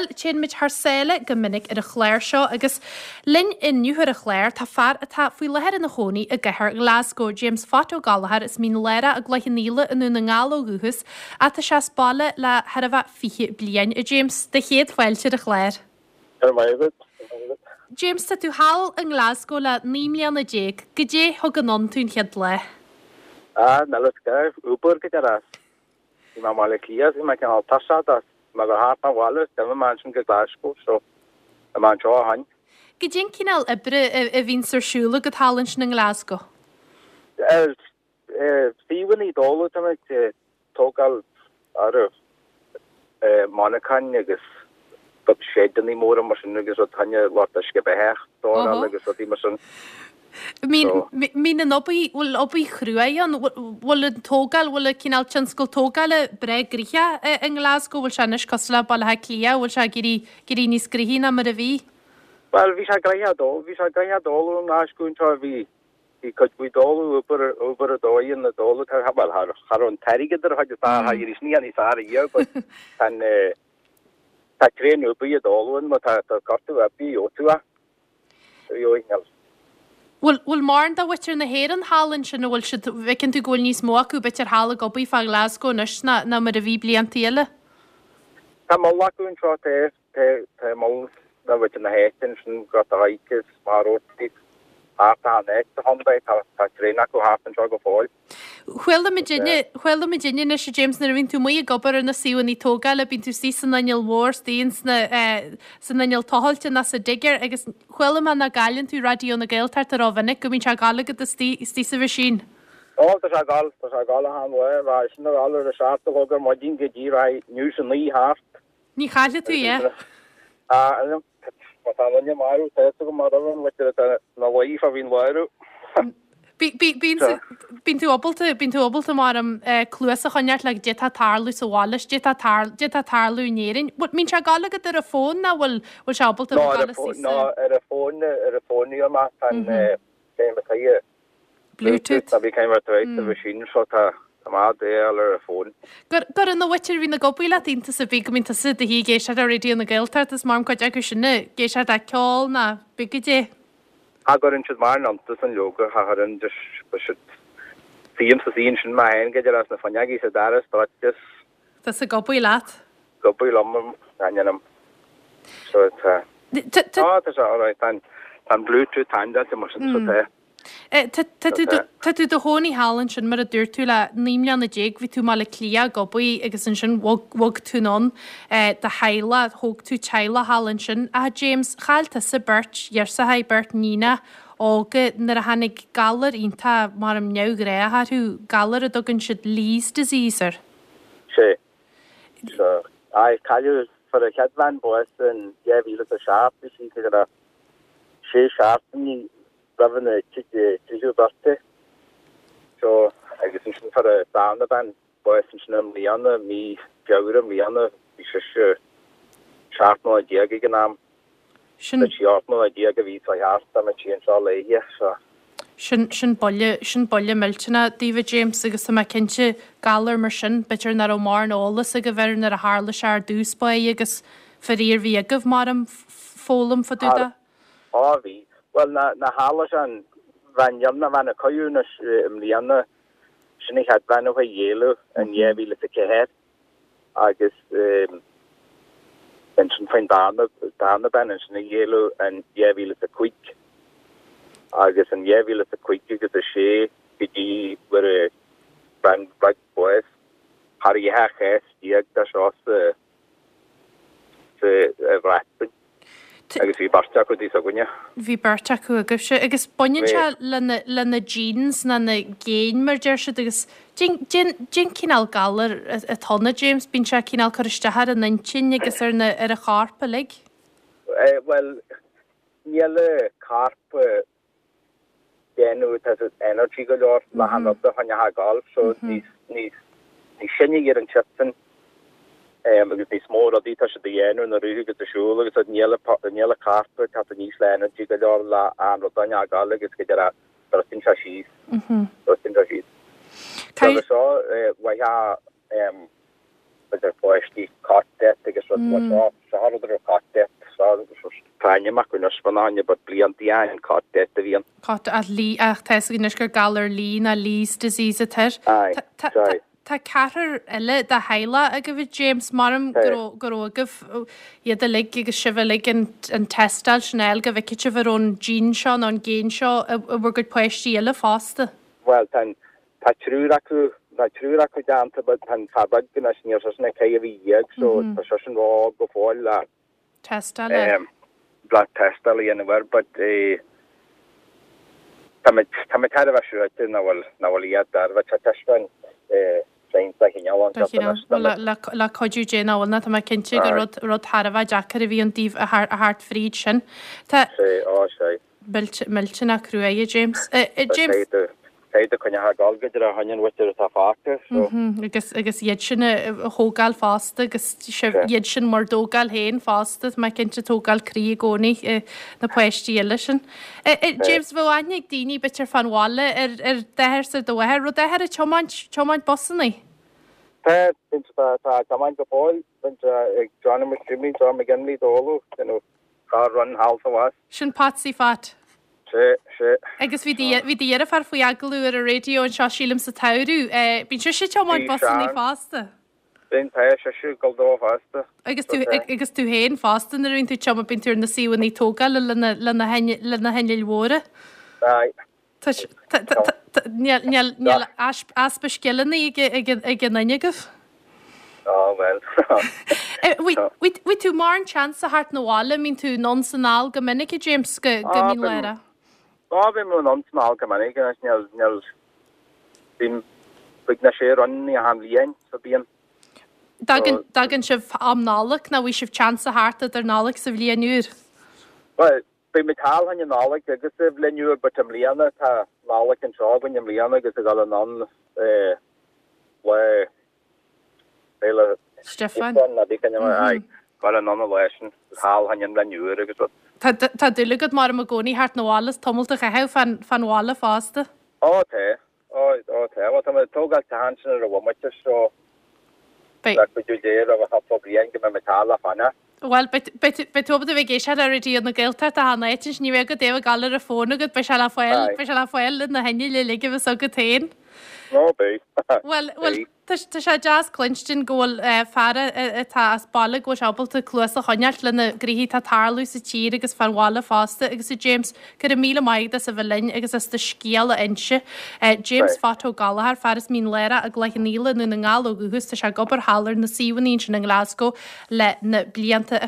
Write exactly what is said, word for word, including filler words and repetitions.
Well chin mit harsele gomininic ar a chléir seo agus lin inniuhar a chléir tá far atá faoi lehead in na choní a gethir Glasgow James Fato Galahar is mín lera a gleichinníle inú na ngálo guhus a tá se spále le herbh fiche blian a James de chéad fáilte a chléir. James tá tú hall in Glasgow le ní mbliana na déag go dé thug an non tún chead le. Ah, na las gair úpur go deras. I ma mála clias i ma can al tasadas. Ma go hart na wallis, dem man sin go Glasgow, so a man seo hain. Go dé cinál ibre a bhín sarsúla go talint in Glasgow? Er, Stephen i dóla tam ag tógal ar a Monacan agus bub sédan i mór mar sin agus o tanya lot a sgebe hecht dóra agus o di mar sin. Mín an obaí bhfuil obaí chruúan bhfuil an tógal bhfuil cinál tinscoil tógal a bre gríthe in Glasgow bhfuil seanis cosla bailthe clia bhfuil se gurí níos grithína mar a bhí? Well, bhí se gaithe dó, bhí se gaithe dóla an náisgúntá bhí í chud bhí dóla ubar a dóin na dóla tar habal har an terigad ar hagus tá ha iris ní an is ar ío, but tan tá créan ubar a dólain, ma tá cortu a bí o túa. Yo ingel. Well, well mar da witir na héan hallan sin bhfuil si bhicinn tú ggóil níos mó acu bitir hála gobaí fá Glasgow nus na na mar a bhí blian tíile? Tá má lacuún seo té té má na witir na héin sin got a haicus mar ótí áta an éit a honda tá tréna go háan seo go fáil. Chhuiil me Virginia na sé James na bhín tú mí gobar na síúin í tógal a bín tú sí san nail mór stíon san nail táhailte na sa digur agus chhuiile man na gaiann tú radio na gailtart ar áhannic go bhín se galagad tí sa bhí sin. Ó tá se gal tá se gal ha le bh sin gal a seachta gogur má dín go dí ra nu an lí háart. Ní chaile tú é? Tá marú te go mar na bhaí a bhín leú. Bín tú obalta bín tú obalta mar am clúas a chuneart le dé tarlú sa bháis dé tarlú nérin. Bud mín se galagad ar a fón na bhfuil bhil se obalta ná ar a fón ar a fónní má tan cé Bluetooth a bhí céimar éit a bh sin seo tá má dé ar a fón. Gur an witir hí na gobaile tínta sa bhí go mínta si a hí géisiart a réíon na gailtart is mar chuid acu sinna géisiart a ceáil na bigadé. Ha got in mar antas an yoga ha har an sim sa sin sin ma hen ge as na fanjagi sa daras pratis. Tá a gobu láat? Gobu lom ganam. So tan tan Bluetooth time dat mar so te. Tá tú do hóí hálann sin mar a dúir tú le níimlean na déag hí tú má le clia gobaí agus an sin bhg túón de heile thug tú teile hálann sin a James chailta sa burt dhear sa ha burt nína ága nar a hanig galar ínta mar am neogré a tú galar a dogann siad lís diseaser. sé a caiú for a cheadvan boas an jeví a sharp sí a sé sharp ní Ravan tiú barte so agus sin for a down ban boy sin líanana mí fiúra líanana hí se seaartno a diaga gannam síartno a diaga ví a heasta me tí ansá leiige so sin sin bolle sin bolle miltena David James agus sa cinnte galar mar sin bitir nar ó mar ólas a go bhar ar a hála se ar dúspa agus feríir hí a goh mar am fólam faúda á hí Well na na hala an van jamna van a koú na im lianna sinnig het van of a yellow an je vi a kehet agus en sin fein dana dana ben en sinnig yellow an je vi a quick agus an je vi a quick agus a sé gedi were a brand black boys har je ha ches diag da os se rat agus bhí barteach dí a gine. Bhí barteach agus se agus buine le na jeans na na géin mar deir se agus gin cinál galar a tána James bín se cinál choiristethar an nantin agus ar na ar a charpa le? Well níle carpa déanú energy go leor le han a hanne ha gal so ní ní sinnig ar an chipsan agus ní smór a dí se dhéanú na ruú go asúla agus níle carpa tá níos lena tí go leor le an daine a gal agus go dear sin se síos sin se síos seo wa beidir poisttí catte agus rudar catte tainach gon spanne, bud blianttí ein catte a bhíon. Cat a lí ach te gin gur galar lí a lís disease tar. Tá ceatar eile de heile a go bhfuh James marm gorógah iad a lig agus sibh lig an testal snell go bheith citte bharón Jean seo an géin seo a bhar go poisttí eile fásta. Well tá trúr acu na trúr acu dáanta bud tan tabad gona sníor sna cé a bhí dhéag so tá se an rá go fáil le testal bla testal í anhar bud tá tá tar a siúte nahfuil nahfuil iad dar bheit tá teispan le coidú dé áhna tá cinnte go rud rud Harbh Jackar a bhí an díomh a hart fríd sin Tá miltin a cruúé James James Féidir chunne ha galgaidir a hain witir tá fáta agus agus iad sinna thógáil fásta agus iad sin mar dógáil héin fásta me cinnte tógáil crí gcónaí na poisttí eile sin. James bh anig daoine bitir fanháile ar ar deir sa dohair ru deir a teáint bosannaí. Tá táin go fáil ag Johnna McCrimmy John McGinley dóú cá run halfa sin patsí fat. Agus bhí dhéar a far faoi agalú ar a radio an seo sílam sa tairú, bín si sé teáin bosannaí fásta. Bín pe siú goldó fásta. Agus tú héin fástan a rinn tú teama bin túr na síhain í tóga le na henneil mhóra. Níl aspa skillanna ag an nainegah? Oh, well. Wi tú mar an chance a hart nóála mín tú non-sanál go minic i James go mín leire? Á bhí mú non-sanál go minic níl bhím buig na sé runní a ham líon sa bíon. Dagan sibh amnálach na bhí sibh chance a hart ar nálach sa bhlianúr? Well, bhí metal han nálach agus sa bhlianúr but am líana tá nálach an seágan am líana agus a gal an non le Stefan na dí gal an non leisin há han bhlianúr agus Tá dulagad mar am a gcónaí hart nóálas tomulta a heh fanhála fásta? Á té á té bh tógáil tahansin ar a bhhaite seo chuú déir a bh hapóíon go metal a fanna. Well, betobad a bheith géisiad ar dtíad na ggéiltar a hána éitin ní bheith go déh galar a fóna go be se le foiil be se le foiil na henne le lige bh so go tain. No bé. Well, well, Tá sé jazz clinstin ggóil fearra atá as balla go sebalta clúas a choneart lena gríhí tá tarlú sa tír agus fanhála fásta agus i James gur a míle maigda sa bhlinn agus is de scéal a inse. James fató galahar fearras mín leire a gleichan níla nu na ngála gogus tá se gobar hallar na síhanín sin na Glasgow le na blianta